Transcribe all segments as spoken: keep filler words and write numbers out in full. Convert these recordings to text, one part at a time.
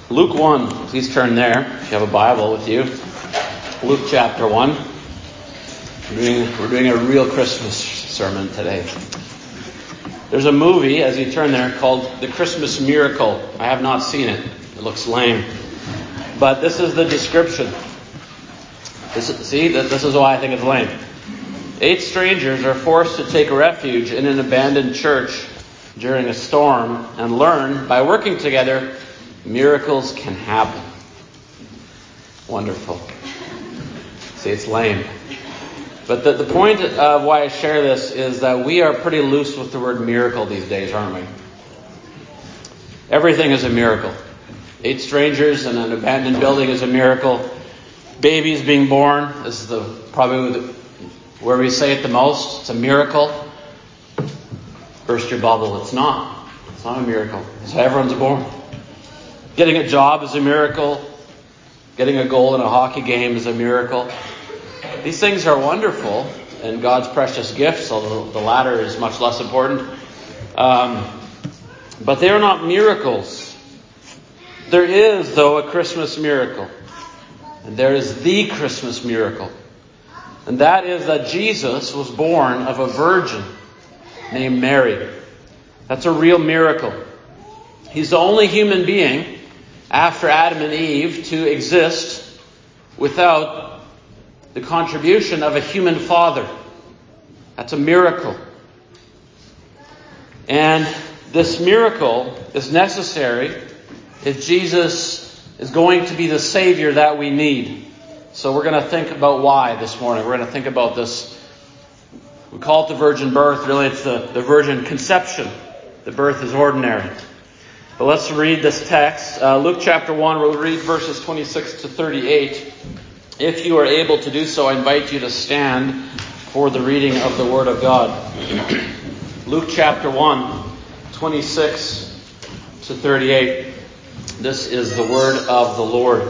Luke one, please turn there if you have a Bible with you. Luke chapter one. We're doing, we're doing a real Christmas sermon today. There's a movie, as you turn there, called The Christmas Miracle. I have not seen it. It looks lame. But this is the description. This is, see, this is why I think it's lame. Eight strangers are forced to take refuge in an abandoned church during a storm and learn, by working together, miracles can happen. Wonderful. See, it's lame. But the, the point of why I share this is that we are pretty loose with the word miracle these days, aren't we? Everything is a miracle. Eight strangers in an abandoned building is a miracle. Babies being born, this is the probably the, where we say it the most. It's a miracle. Burst your bubble. It's not. It's not a miracle. It's how everyone's born. Getting a job is a miracle. Getting a goal in a hockey game is a miracle. These things are wonderful and God's precious gifts, although the latter is much less important. Um, but they are not miracles. There is, though, a Christmas miracle. And there is the Christmas miracle. And that is that Jesus was born of a virgin named Mary. That's a real miracle. He's the only human being after Adam and Eve to exist without the contribution of a human father. That's a miracle. And this miracle is necessary if Jesus is going to be the Savior that we need. So we're going to think about why this morning. We're going to think about this. We call it the virgin birth. Really, it's the, the virgin conception. The birth is ordinary. But let's read this text. Uh, Luke chapter one, we'll read verses twenty-six to thirty-eight. If you are able to do so, I invite you to stand for the reading of the Word of God. Luke chapter one, twenty-six to thirty-eight. This is the word of the Lord.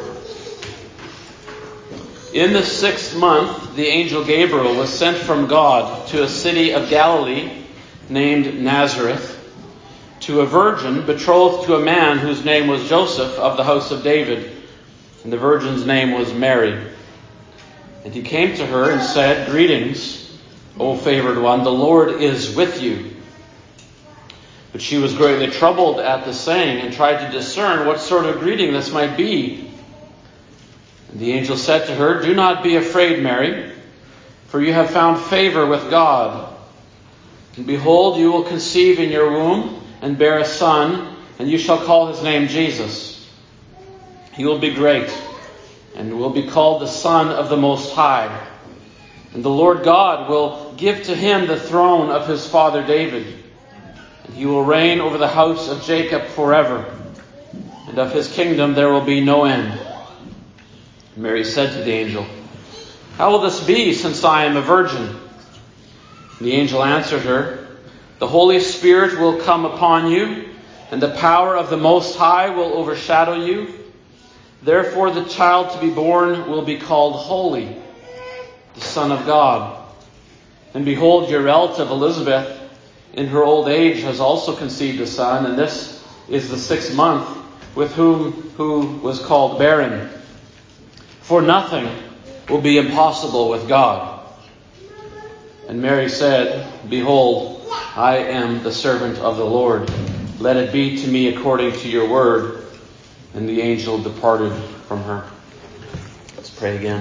In the sixth month, the angel Gabriel was sent from God to a city of Galilee named Nazareth, to a virgin betrothed to a man whose name was Joseph of the house of David, and the virgin's name was Mary. And he came to her and said, "Greetings, O favored one, the Lord is with you." But she was greatly troubled at the saying and tried to discern what sort of greeting this might be. And the angel said to her, "Do not be afraid, Mary, for you have found favor with God. And behold, you will conceive in your womb and bear a son, and you shall call his name Jesus. He will be great and will be called the Son of the Most High. And the Lord God will give to him the throne of his father David. And he will reign over the house of Jacob forever. And of his kingdom there will be no end." And Mary said to the angel, "How will this be, since I am a virgin?" And the angel answered her, "The Holy Spirit will come upon you, and the power of the Most High will overshadow you. Therefore the child to be born will be called Holy, the Son of God. And behold, your relative Elizabeth, in her old age, has also conceived a son, and this is the sixth month with whom who was called barren. For nothing will be impossible with God." And Mary said, "Behold, I am the servant of the Lord. Let it be to me according to your word." And the angel departed from her. Let's pray again.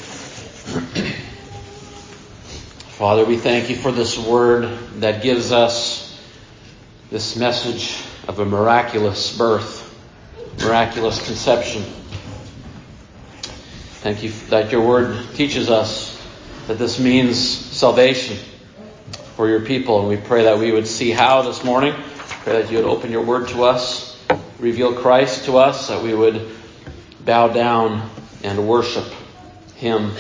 Father, we thank you for this word that gives us this message of a miraculous birth, miraculous conception. Thank you that your word teaches us that this means salvation for your people. And we pray that we would see how this morning. Pray that you would open your word to us, reveal Christ to us, that we would bow down and worship him.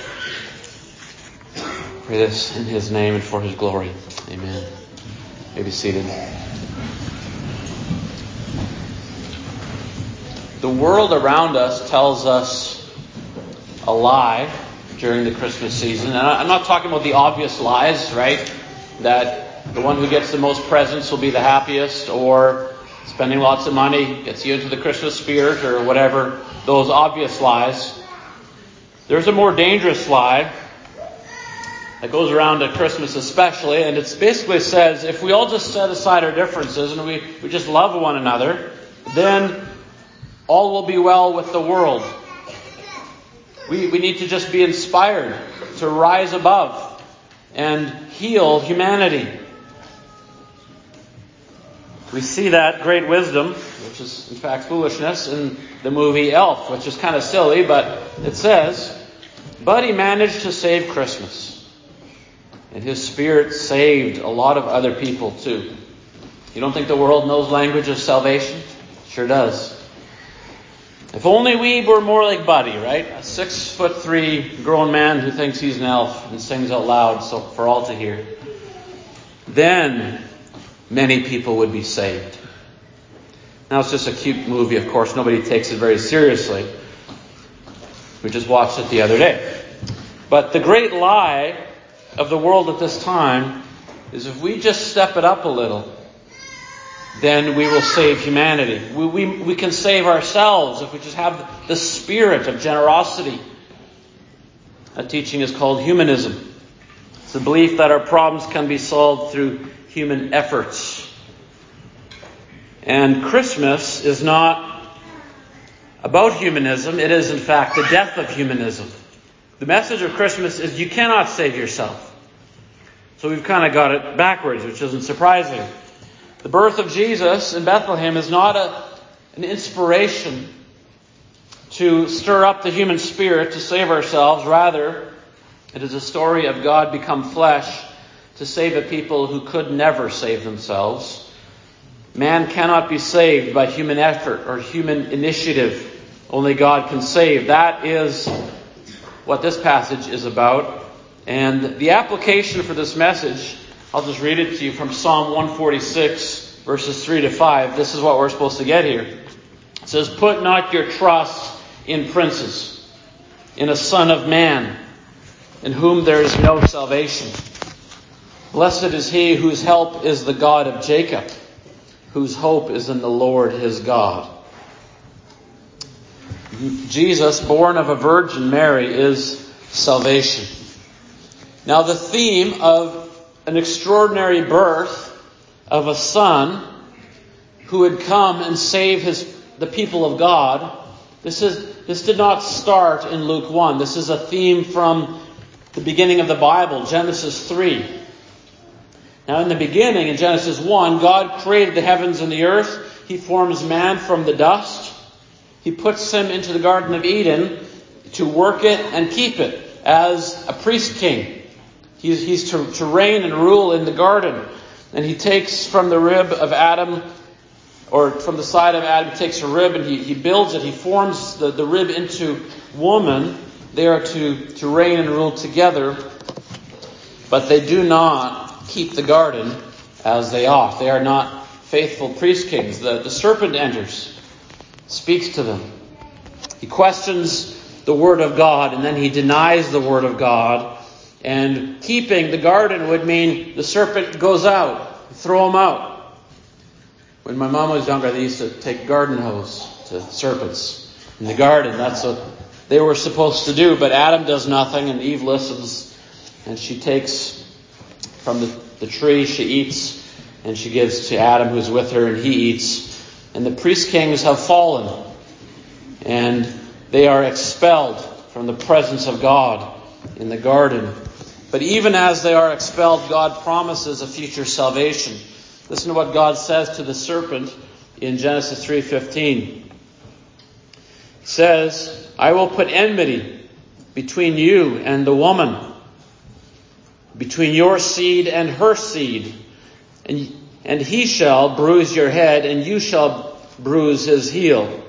Pray this in his name and for his glory. Amen. You may be seated. The world around us tells us a lie during the Christmas season. And I'm not talking about the obvious lies, right? That the one who gets the most presents will be the happiest, or spending lots of money gets you into the Christmas spirit, or whatever, those obvious lies. There's a more dangerous lie that goes around at Christmas especially, and it basically says if we all just set aside our differences and we, we just love one another, then all will be well with the world. We, we need to just be inspired to rise above and heal humanity. We see that great wisdom, which is in fact foolishness, in the movie Elf, which is kind of silly, but it says, but he managed to save Christmas. And his spirit saved a lot of other people too. You don't think the world knows language of salvation? Sure does. If only we were more like Buddy, right? A six foot three grown man who thinks he's an elf and sings out loud so for all to hear. Then many people would be saved. Now it's just a cute movie, of course. Nobody takes it very seriously. We just watched it the other day. But the great lie of the world at this time is if we just step it up a little, then we will save humanity. We, we, we can save ourselves if we just have the spirit of generosity. That teaching is called humanism. It's the belief that our problems can be solved through human efforts. And Christmas is not about humanism. It is, in fact, the death of humanism. The message of Christmas is you cannot save yourself. So we've kind of got it backwards, which isn't surprising. The birth of Jesus in Bethlehem is not a, an inspiration to stir up the human spirit to save ourselves. Rather, it is a story of God become flesh to save a people who could never save themselves. Man cannot be saved by human effort or human initiative. Only God can save. That is what this passage is about. And the application for this message, I'll just read it to you from Psalm one forty-six, verses three to five. This is what we're supposed to get here. It says, put not your trust in princes, in a son of man, in whom there is no salvation. Blessed is he whose help is the God of Jacob, whose hope is in the Lord his God. Jesus, born of a Virgin Mary, is salvation. Now the theme of an extraordinary birth of a son who would come and save his the people of God, this is this did not start in Luke one. This is a theme from the beginning of the Bible, Genesis three. Now in the beginning, in Genesis one, God created the heavens and the earth. He forms man from the dust. He puts him into the Garden of Eden to work it and keep it as a priest king. He's, he's to, to reign and rule in the garden. And he takes from the rib of Adam, or from the side of Adam, he takes a rib and he, he builds it. He forms the, the rib into woman. They are to, to reign and rule together. But they do not keep the garden as they ought. They are not faithful priest kings. The, the serpent enters, speaks to them. He questions the word of God, and then he denies the word of God. And keeping the garden would mean the serpent goes out, throw him out. When my mom was younger, they used to take garden hose to serpents in the garden. That's what they were supposed to do. But Adam does nothing, and Eve listens, and she takes from the, the tree, she eats, and she gives to Adam who's with her, and he eats. And the priest kings have fallen, and they are expelled from the presence of God in the garden. But even as they are expelled, God promises a future salvation. Listen to what God says to the serpent in Genesis three fifteen. He says, I will put enmity between you and the woman, between your seed and her seed, and, and he shall bruise your head, and you shall bruise his heel.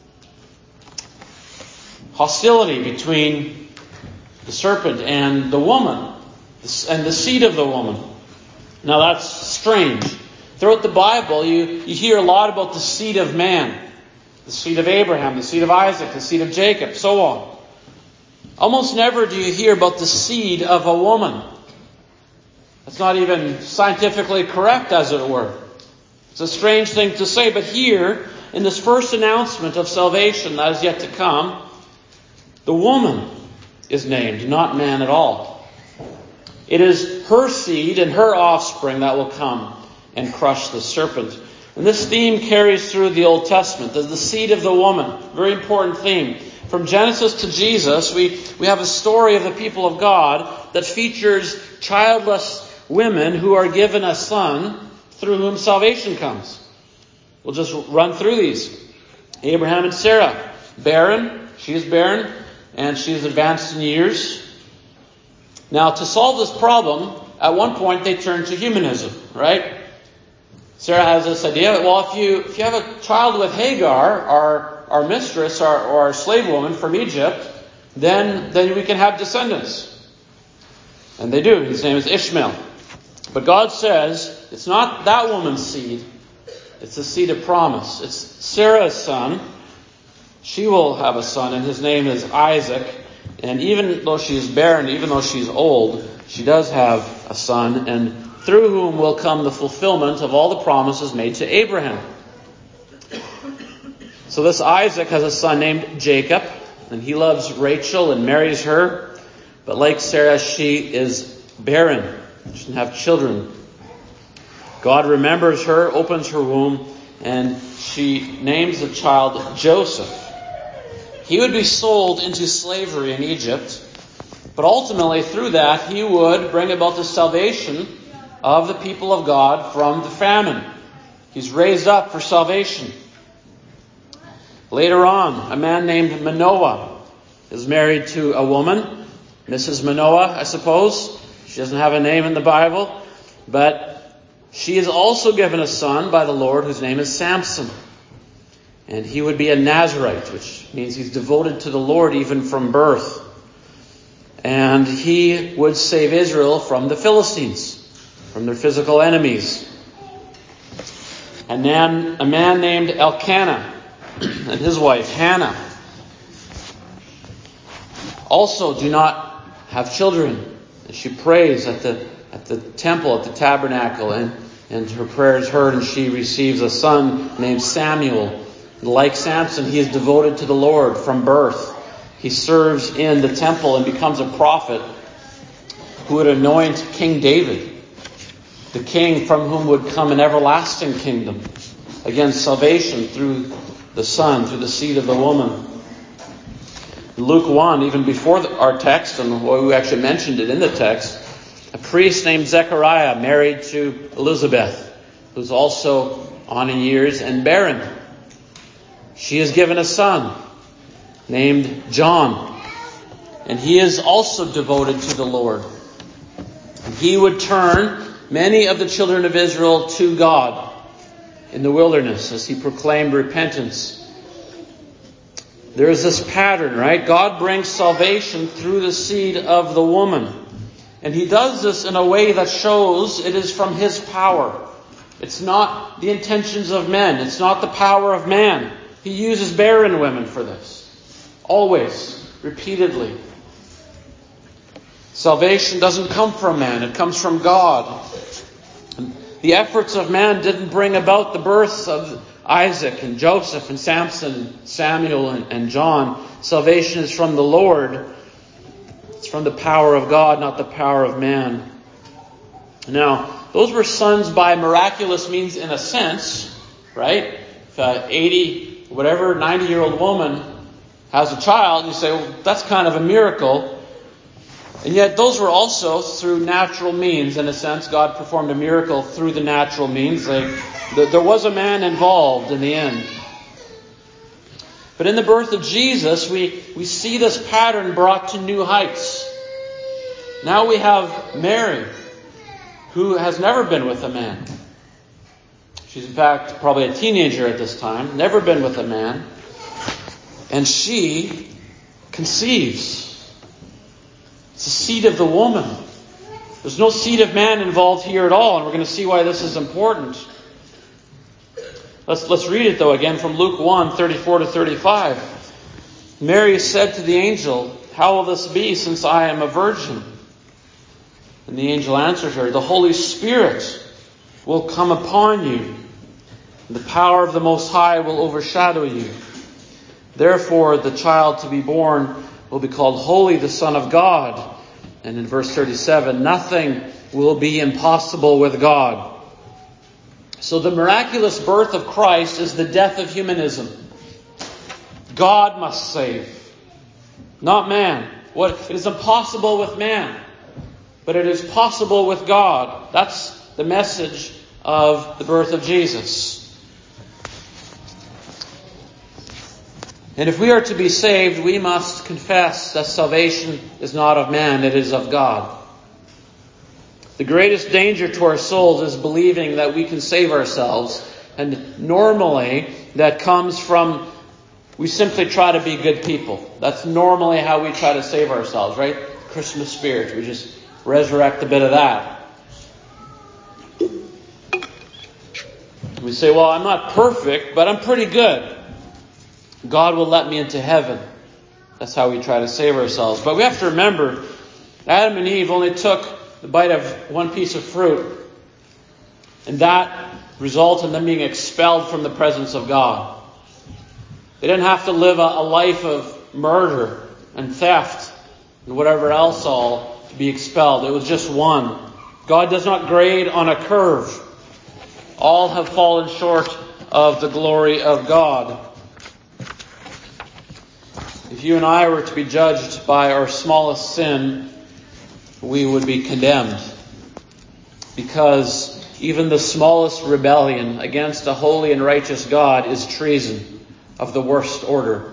Hostility between the serpent and the woman, and the seed of the woman. Now that's strange. Throughout the Bible, you, you hear a lot about the seed of man. The seed of Abraham, the seed of Isaac, the seed of Jacob, so on. Almost never do you hear about the seed of a woman. That's not even scientifically correct, as it were. It's a strange thing to say, but here, in this first announcement of salvation that is yet to come, the woman is named, not man at all. It is her seed and her offspring that will come and crush the serpent. And this theme carries through the Old Testament, the, the seed of the woman. Very important theme. From Genesis to Jesus, we, we have a story of the people of God that features childless women who are given a son through whom salvation comes. We'll just run through these. Abraham and Sarah, barren. She is barren, and she is advanced in years. Now, to solve this problem, at one point they turned to humanism, right? Sarah has this idea, well, if you if you have a child with Hagar, our our mistress, our, or our slave woman from Egypt, then, then we can have descendants. And they do. His name is Ishmael. But God says, it's not that woman's seed. It's the seed of promise. It's Sarah's son. She will have a son, and his name is Isaac. And even though she's barren, even though she's old, she does have a son, and through whom will come the fulfillment of all the promises made to Abraham. So this Isaac has a son named Jacob, and he loves Rachel and marries her. But like Sarah, she is barren. She doesn't have children. God remembers her, opens her womb, and she names the child Joseph. He would be sold into slavery in Egypt, but ultimately through that he would bring about the salvation of the people of God from the famine. He's raised up for salvation. Later on, a man named Manoah is married to a woman, Missus Manoah, I suppose. She doesn't have a name in the Bible, but she is also given a son by the Lord whose name is Samson. And he would be a Nazirite, which means he's devoted to the Lord even from birth. And he would save Israel from the Philistines, from their physical enemies. And then a man named Elkanah and his wife Hannah also do not have children. And she prays at the at the temple, at the tabernacle, and, and her prayer is heard, and she receives a son named Samuel. Like Samson, he is devoted to the Lord from birth. He serves in the temple and becomes a prophet who would anoint King David, the king from whom would come an everlasting kingdom. Again, salvation through the Son, through the seed of the woman. Luke one, even before the, our text, and we actually mentioned it in the text, a priest named Zechariah married to Elizabeth, who's also on in years and barren. She is given a son named John, and he is also devoted to the Lord. He would turn many of the children of Israel to God in the wilderness as he proclaimed repentance. There is this pattern, right? God brings salvation through the seed of the woman. And he does this in a way that shows it is from his power. It's not the intentions of men. It's not the power of man. He uses barren women for this. Always. Repeatedly. Salvation doesn't come from man. It comes from God. And the efforts of man didn't bring about the births of Isaac and Joseph and Samson and Samuel and, and John. Salvation is from the Lord. It's from the power of God, not the power of man. Now, those were sons by miraculous means in a sense, right? If an eighty, whatever, ninety-year-old woman has a child, you say, well, that's kind of a miracle. And yet those were also through natural means, in a sense. God performed a miracle through the natural means. They, the, there was a man involved in the end. But in the birth of Jesus, we, we see this pattern brought to new heights. Now we have Mary, who has never been with a man. She's in fact probably a teenager at this time, never been with a man. And she conceives. It's the seed of the woman. There's no seed of man involved here at all, and we're going to see why this is important. Let's let's read it though again from Luke one, thirty-four to thirty-five. Mary said to the angel, "How will this be, since I am a virgin?" And the angel answered her, "The Holy Spirit will come upon you, The power of the Most High will overshadow you. Therefore, the child to be born will be called Holy, the Son of God. And in verse thirty-seven, nothing will be impossible with God. So the miraculous birth of Christ is the death of humanism. God must save, not man. What it is impossible with man, but it is possible with God. That's the message of the birth of Jesus. And if we are to be saved, we must confess that salvation is not of man, it is of God. The greatest danger to our souls is believing that we can save ourselves. And normally that comes from, we simply try to be good people. That's normally how we try to save ourselves, right? Christmas spirit. We just resurrect a bit of that. We say, well, I'm not perfect, but I'm pretty good. God will let me into heaven. That's how we try to save ourselves. But we have to remember, Adam and Eve only took the bite of one piece of fruit. And that resulted in them being expelled from the presence of God. They didn't have to live a, a life of murder and theft and whatever else all to be expelled. It was just one. God does not grade on a curve. All have fallen short of the glory of God. If you and I were to be judged by our smallest sin, we would be condemned. Because even the smallest rebellion against a holy and righteous God is treason of the worst order.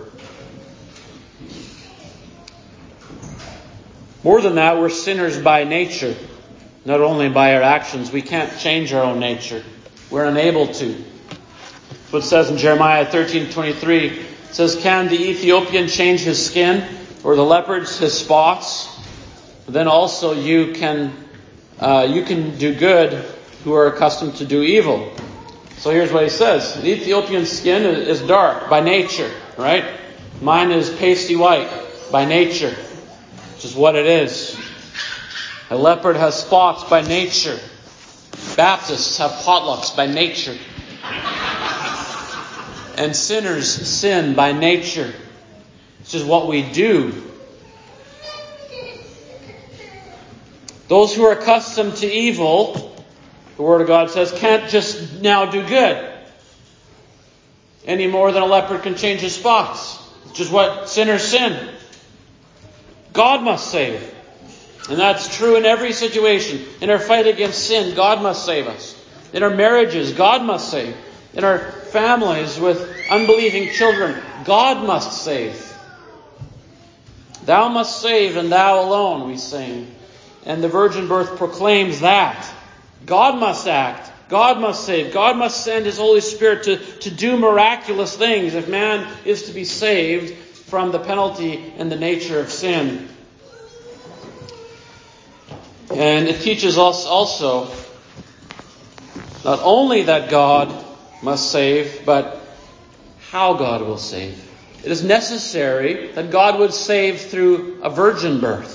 More than that, we're sinners by nature. Not only by our actions. We can't change our own nature. We're unable to. What it says in Jeremiah thirteen twenty-three. It says, can the Ethiopian change his skin, or the leopards his spots? Then also you can uh, you can do good who are accustomed to do evil. So here's what he says. The Ethiopian skin is dark by nature, right? Mine is pasty white by nature, which is what it is. A leopard has spots by nature. Baptists have potlucks by nature. And sinners sin by nature. It's just what we do. Those who are accustomed to evil, the Word of God says, can't just now do good. Any more than a leopard can change his spots. It's just what sinners sin. God must save. And that's true in every situation. In our fight against sin, God must save us. In our marriages, God must save. In our families with unbelieving children, God must save. Thou must save, and thou alone, we sing. And the virgin birth proclaims that. God must act. God must save. God must send His Holy Spirit to, to do miraculous things if man is to be saved from the penalty and the nature of sin. And it teaches us also not only that God must save, but how God will save. It is necessary that God would save through a virgin birth.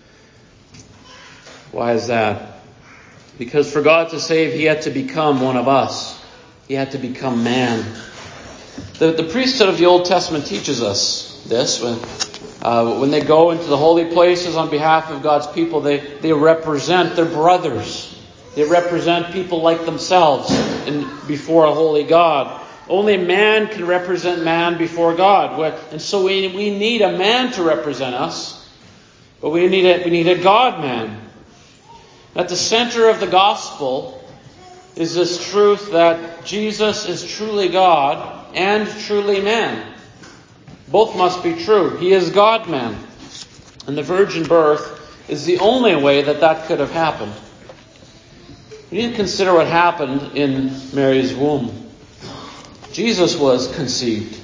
Why is that? Because for God to save, He had to become one of us. He had to become man. The, the priesthood of the Old Testament teaches us this. When, uh, when they go into the holy places on behalf of God's people, they, they represent their brothers. They represent people like themselves in, before a holy God. Only man can represent man before God. And so we, we need a man to represent us. But we need a, we need a God-man. At the center of the gospel is this truth that Jesus is truly God and truly man. Both must be true. He is God-man. And the virgin birth is the only way that that could have happened. We need to consider what happened in Mary's womb. Jesus was conceived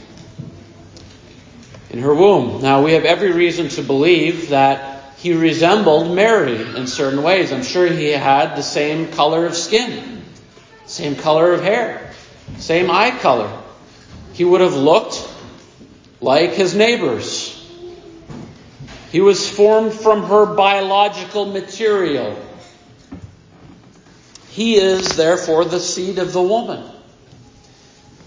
in her womb. Now, we have every reason to believe that He resembled Mary in certain ways. I'm sure He had the same color of skin, same color of hair, same eye color. He would have looked like His neighbors. He was formed from her biological material. He is, therefore, the seed of the woman.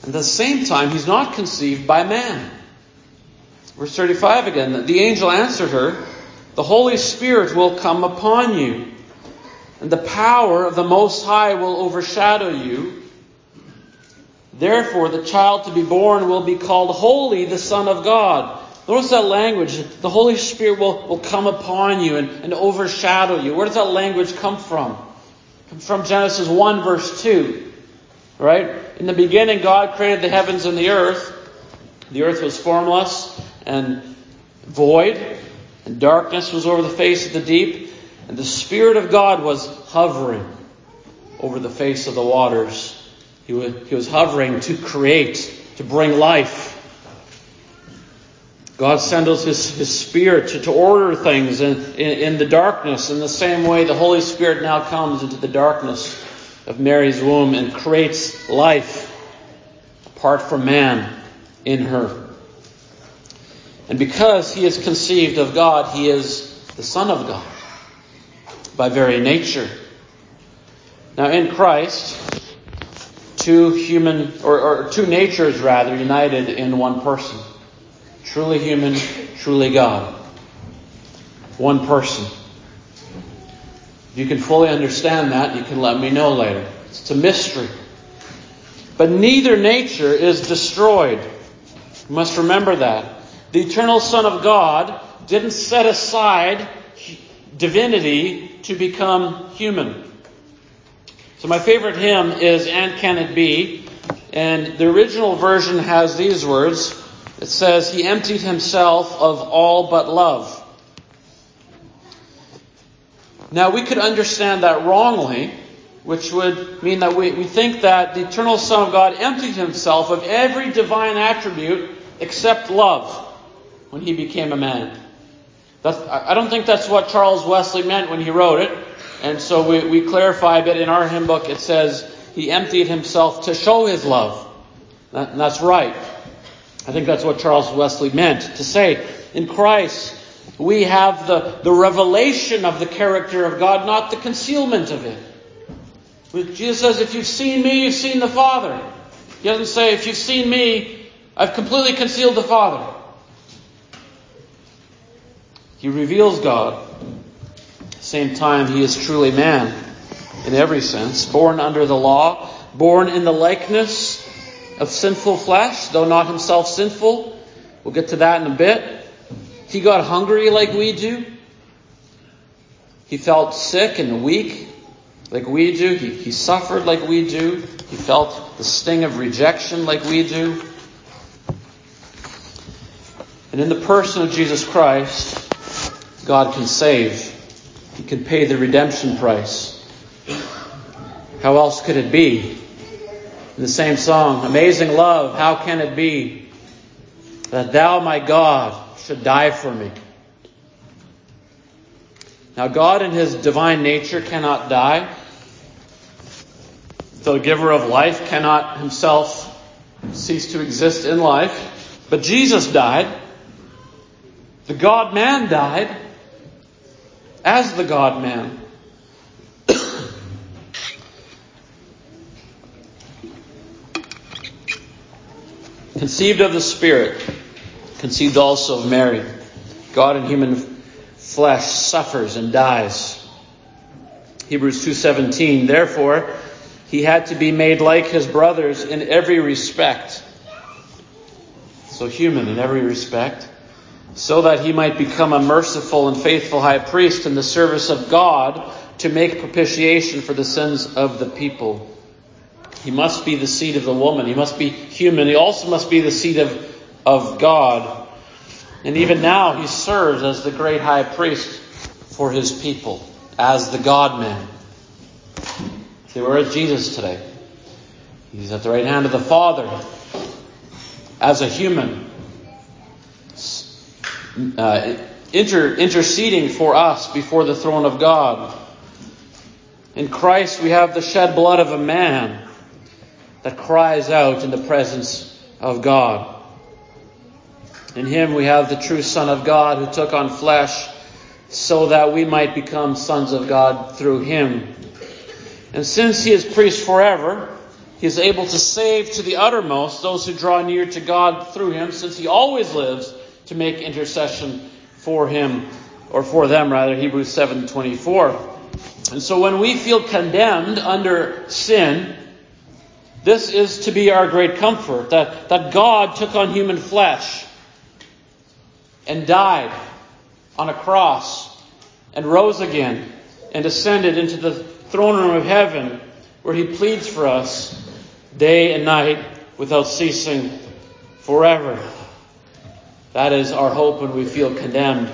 At the same time, he's not conceived by man. Verse thirty-five again, the angel answered her, the Holy Spirit will come upon you, and the power of the Most High will overshadow you. Therefore, the child to be born will be called Holy, the Son of God. Notice that language. The Holy Spirit will, will come upon you and, and overshadow you. Where does that language come from? It comes from Genesis one, verse two. Right? In the beginning, God created the heavens and the earth. The earth was formless and void, and darkness was over the face of the deep, and the Spirit of God was hovering over the face of the waters. He was, he was hovering to create, to bring life. God sends us His, His Spirit to, to order things in, in, in the darkness. In the same way, the Holy Spirit now comes into the darkness of Mary's womb and creates life apart from man in her. And because He is conceived of God, He is the Son of God by very nature. Now in Christ, two human, or, or two natures rather, united in one person. Truly human, truly God. One person. If you can fully understand that, you can let me know later. It's a mystery. But neither nature is destroyed. You must remember that. The eternal Son of God didn't set aside divinity to become human. So my favorite hymn is And Can It Be? And the original version has these words. It says, He emptied Himself of all but love. Now we could understand that wrongly, which would mean that we, we think that the eternal Son of God emptied Himself of every divine attribute except love when He became a man. That's, I don't think that's what Charles Wesley meant when he wrote it. And so we, we clarify a bit in our hymn book. It says He emptied Himself to show His love. That, and that's right. I think that's what Charles Wesley meant to say. In Christ, we have the, the revelation of the character of God, not the concealment of it. Jesus says, if you've seen me, you've seen the Father. He doesn't say, if you've seen me, I've completely concealed the Father. He reveals God. At the same time, He is truly man in every sense. Born under the law, born in the likeness of sinful flesh, though not Himself sinful. We'll get to that in a bit. He got hungry like we do. He felt sick and weak like we do. He, he suffered like we do. He felt the sting of rejection like we do. And in the person of Jesus Christ, God can save. He can pay the redemption price. How else could it be? In the same song, Amazing Love, how can it be that Thou, my God, should die for me? Now, God in His divine nature cannot die. The giver of life cannot Himself cease to exist in life. But Jesus died. The God-man died as the God-man. Conceived of the Spirit, conceived also of Mary. God in human flesh suffers and dies. Hebrews two seventeen, therefore, He had to be made like His brothers in every respect. So human in every respect. So that He might become a merciful and faithful high priest in the service of God to make propitiation for the sins of the people. He must be the seed of the woman. He must be human. He also must be the seed of, of God. And even now He serves as the great high priest for His people, as the God-man. See, where is Jesus today? He's at the right hand of the Father as a human, uh, inter, interceding for us before the throne of God. In Christ we have the shed blood of a man that cries out in the presence of God. In Him we have the true Son of God who took on flesh so that we might become sons of God through Him. And since He is priest forever, He is able to save to the uttermost those who draw near to God through him, since he always lives to make intercession for him, or for them rather, Hebrews seven twenty-four. And so when we feel condemned under sin, this is to be our great comfort, that, that God took on human flesh and died on a cross and rose again and ascended into the throne room of heaven, where he pleads for us day and night without ceasing forever. That is our hope when we feel condemned.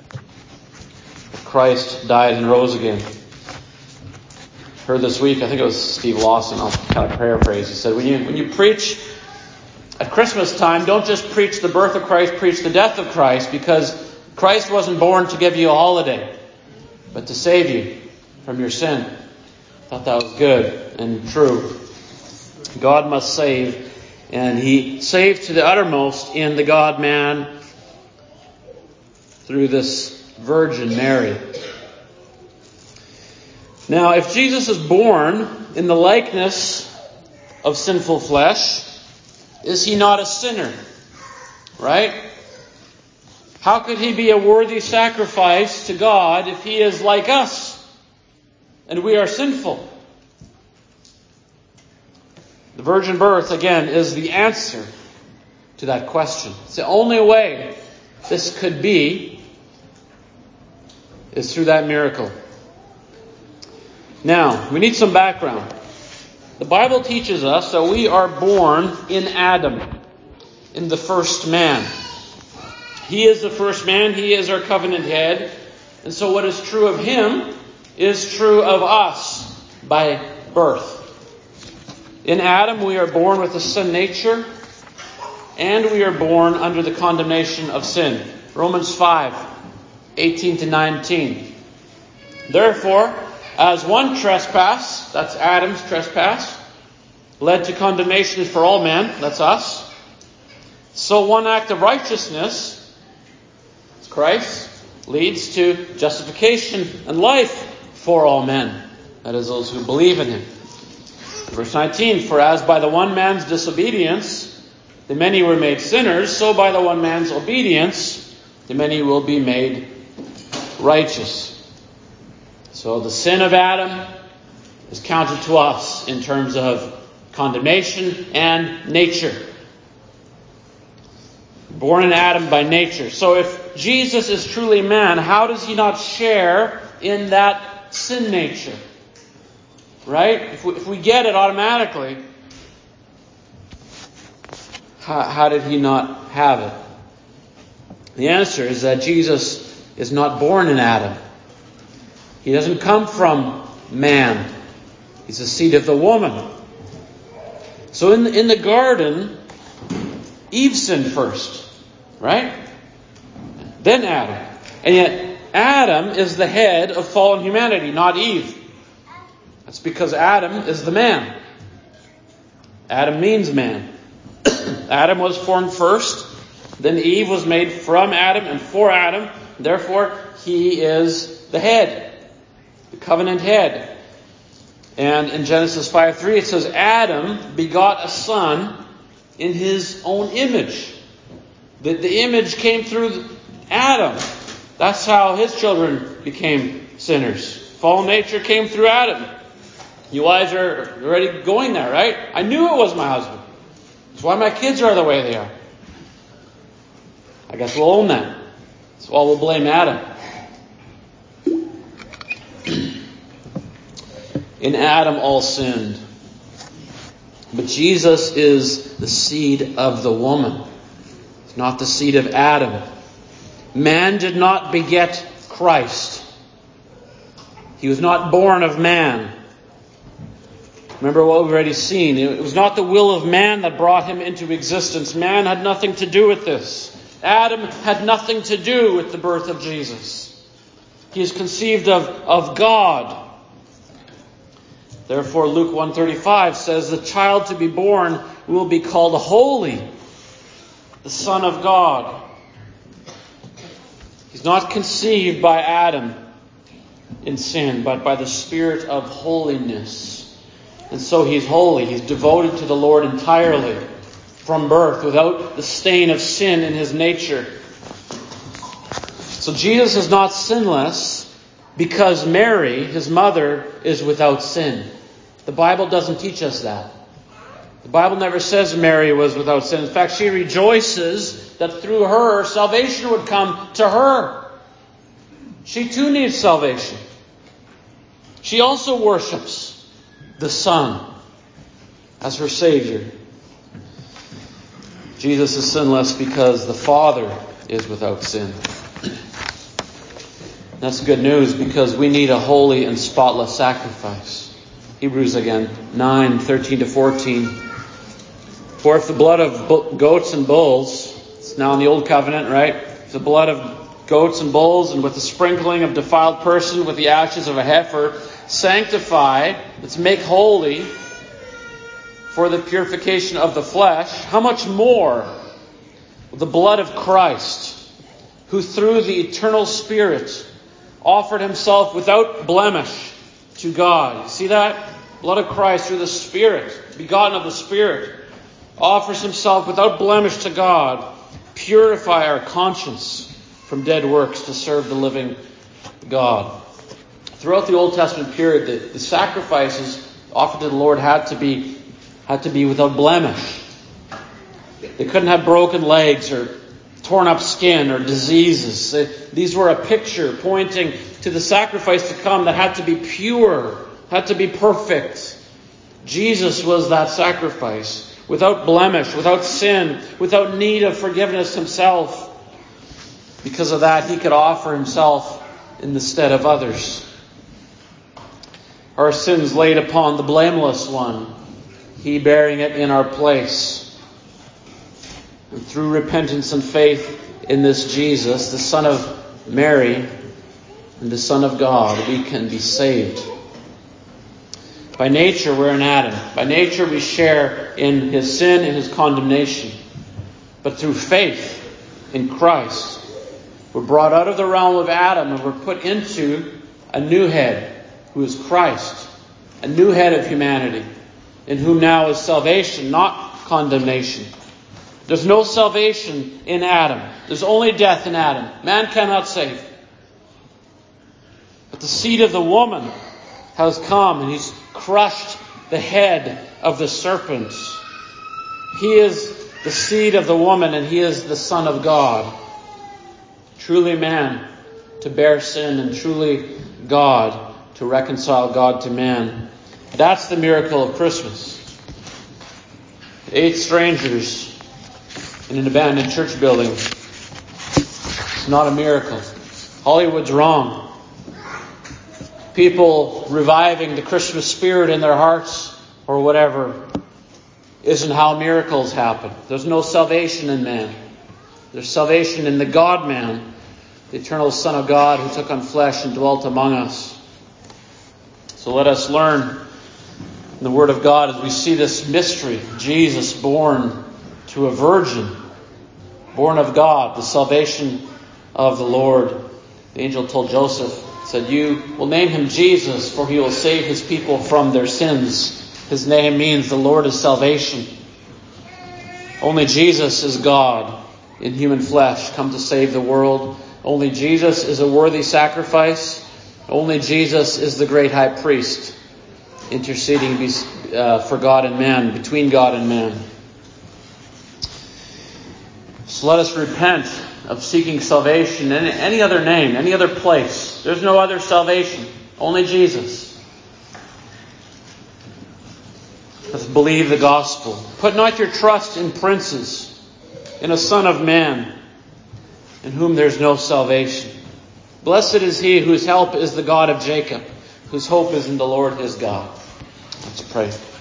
Christ died and rose again. Heard this week, I think it was Steve Lawson, I'll kind of paraphrase. He said, when you when you preach at Christmas time, don't just preach the birth of Christ, preach the death of Christ, because Christ wasn't born to give you a holiday, but to save you from your sin. I thought that was good and true. God must save, and he saved to the uttermost in the God-man through this Virgin Mary. Now, if Jesus is born in the likeness of sinful flesh, is he not a sinner? Right? How could he be a worthy sacrifice to God if he is like us and we are sinful? The virgin birth, again, is the answer to that question. It's the only way this could be is through that miracle. Now, we need some background. The Bible teaches us that we are born in Adam, in the first man. He is the first man. He is our covenant head. And so what is true of him is true of us by birth. In Adam, we are born with a sin nature, and we are born under the condemnation of sin. Romans five, eighteen to nineteen. Therefore, as one trespass, that's Adam's trespass, led to condemnation for all men, that's us, so one act of righteousness, it's Christ, leads to justification and life for all men, that is, those who believe in him. Verse nineteen, for as by the one man's disobedience the many were made sinners, so by the one man's obedience the many will be made righteous. So the sin of Adam is counted to us in terms of condemnation and nature. Born in Adam by nature. So if Jesus is truly man, how does he not share in that sin nature? Right? If we, if we get it automatically, how, how did he not have it? The answer is that Jesus is not born in Adam. He doesn't come from man. He's the seed of the woman. So in the, in the garden, Eve sinned first, right? Then Adam. And yet Adam is the head of fallen humanity, not Eve. That's because Adam is the man. Adam means man. Adam was formed first. Then Eve was made from Adam and for Adam. Therefore, he is the head. The covenant head. And in Genesis five three it says, Adam begot a son in his own image. The, the image came through Adam. That's how his children became sinners. Fallen nature came through Adam. You wives are already going there, right? I knew it was my husband. That's why my kids are the way they are. I guess we'll own that. That's why we'll blame Adam. In Adam all sinned. But Jesus is the seed of the woman. It's not the seed of Adam. Man did not beget Christ. He was not born of man. Remember what we've already seen. It was not the will of man that brought him into existence. Man had nothing to do with this. Adam had nothing to do with the birth of Jesus. He is conceived of, of God. Therefore, Luke one thirty-five says, the child to be born will be called holy, the Son of God. He's not conceived by Adam in sin, but by the Spirit of holiness. And so he's holy. He's devoted to the Lord entirely from birth, without the stain of sin in his nature. So Jesus is not sinless because Mary, his mother, is without sin. The Bible doesn't teach us that. The Bible never says Mary was without sin. In fact, she rejoices that through her, salvation would come to her. She too needs salvation. She also worships the Son as her Savior. Jesus is sinless because the Father is without sin. That's good news, because we need a holy and spotless sacrifice. Hebrews again, nine, thirteen to fourteen. For if the blood of goats and bulls, it's now in the Old Covenant, right? If the blood of goats and bulls, and with the sprinkling of defiled person with the ashes of a heifer, sanctify, let's make holy for the purification of the flesh, how much more the blood of Christ, who through the eternal Spirit offered himself without blemish to God. See that? Blood of Christ through the Spirit, begotten of the Spirit, offers himself without blemish to God, purify our conscience from dead works to serve the living God. Throughout the Old Testament period, the, the sacrifices offered to the Lord had to be had to be without blemish. They couldn't have broken legs or torn up skin or diseases. They, these were a picture pointing to the sacrifice to come that had to be pure, had to be perfect. Jesus was that sacrifice, without blemish, without sin, without need of forgiveness himself. Because of that, he could offer himself in the stead of others. Our sins laid upon the blameless one, he bearing it in our place. And through repentance and faith in this Jesus, the Son of Mary and the Son of God, we can be saved. By nature, we're in Adam. By nature, we share in his sin and his condemnation. But through faith in Christ, we're brought out of the realm of Adam and we're put into a new head, who is Christ, a new head of humanity, in whom now is salvation, not condemnation. There's no salvation in Adam. There's only death in Adam. Man cannot save. But the seed of the woman has come and he's crushed the head of the serpent. He is the seed of the woman and he is the Son of God. Truly man to bear sin and truly God to reconcile God to man. That's the miracle of Christmas. Eight strangers in an abandoned church building. It's not a miracle. Hollywood's wrong. People reviving the Christmas spirit in their hearts or whatever isn't how miracles happen. There's no salvation in man. There's salvation in the God-man, the eternal Son of God who took on flesh and dwelt among us. So let us learn in the Word of God as we see this mystery, Jesus born to a virgin, born of God, the salvation of the Lord. The angel told Joseph, said, "You will name him Jesus, for he will save his people from their sins." His name means the Lord is salvation. Only Jesus is God in human flesh, come to save the world. Only Jesus is a worthy sacrifice. Only Jesus is the great high priest, interceding uh, for God and man, between God and man. So let us repent of seeking salvation in any other name, any other place. There's no other salvation, only Jesus. Let's believe the gospel. Put not your trust in princes, in a son of man, in whom there's no salvation. Blessed is he whose help is the God of Jacob, whose hope is in the Lord his God. Let's pray.